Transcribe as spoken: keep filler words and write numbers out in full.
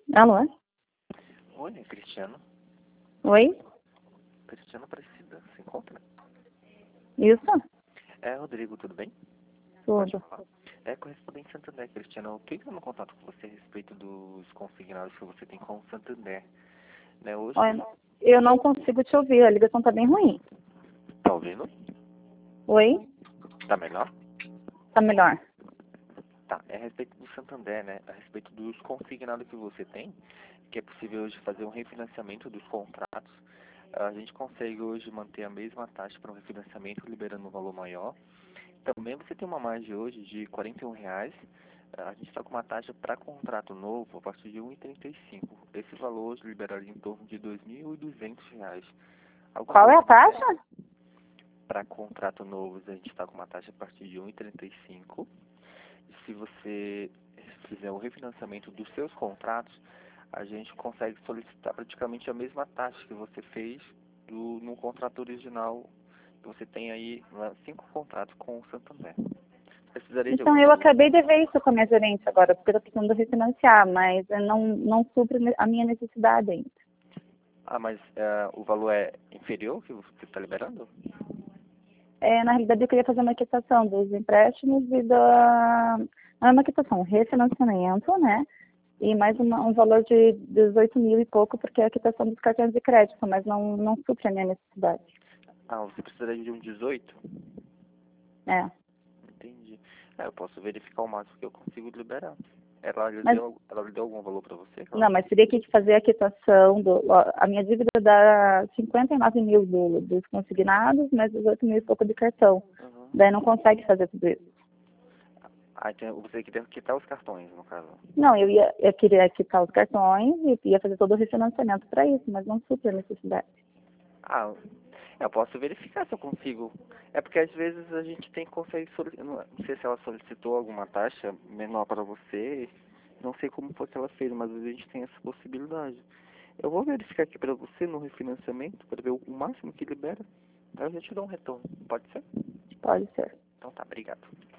Alô? Oi, é Cristiano. Oi? Cristiano Aparecida, se encontra? Isso? É, Rodrigo, tudo bem? Tudo. Falar? É, correspondente Santander, Cristiano. Eu estou entrando em contato com você a respeito dos consignados que você tem com o Santander. Né, hoje, Olha, eu não consigo te ouvir, a ligação tá bem ruim. tá ouvindo? Oi? Tá melhor? Tá melhor. Tá, é a respeito do Santander, né? A respeito dos consignados que você tem, que é possível hoje fazer um refinanciamento dos contratos. A gente consegue hoje manter a mesma taxa para um refinanciamento, liberando um valor maior. Também você tem uma margem hoje de quarenta e um reais. A gente está com uma taxa para contrato novo a partir de um e trinta e cinco. Esse valor hoje liberaria em torno de dois mil e duzentos reais. Algum Qual é a valor taxa? para contrato novo, a gente está com uma taxa a partir de um e trinta e cinco. Se você fizer o refinanciamento dos seus contratos, a gente consegue solicitar praticamente a mesma taxa que você fez do, no contrato original. Você tem aí né, cinco contratos com o Santander. Precisaria de Então, algum eu valor? acabei de ver isso com a minha gerente agora, porque eu tô precisando refinanciar, mas não, não supre a minha necessidade ainda. Ah, mas é, o valor é inferior que você está liberando? É, na realidade, eu queria fazer uma quitação dos empréstimos e da... Não é uma quitação, um refinanciamento, né? E mais uma, um valor de dezoito mil e pouco, porque é a quitação dos cartões de crédito, mas não, não supre a minha necessidade. Ah, você precisaria de um dezoito? É. Entendi. É, eu posso verificar o máximo que eu consigo liberar. Ela lhe Mas deu, ela lhe deu algum valor para você? não, mas teria que fazer a quitação do. Ó, a minha dívida dá cinquenta e nove mil do, dos consignados, mais dezoito mil e pouco de cartão. Uhum. Daí não consegue fazer tudo isso. Ah, então você queria quitar os cartões, no caso. Não, eu ia eu queria quitar os cartões e ia fazer todo o refinanciamento para isso, mas não supre a necessidade. Ah, eu posso verificar se eu consigo. É porque às vezes a gente tem consegue solicitar. Não não sei se ela solicitou alguma taxa menor para você. Não sei como foi que ela fez, mas às vezes a gente tem essa possibilidade. Eu vou verificar aqui para você no refinanciamento, para ver o máximo que libera. Aí eu já te dou um retorno. Pode ser? Pode ser. Então tá, obrigado.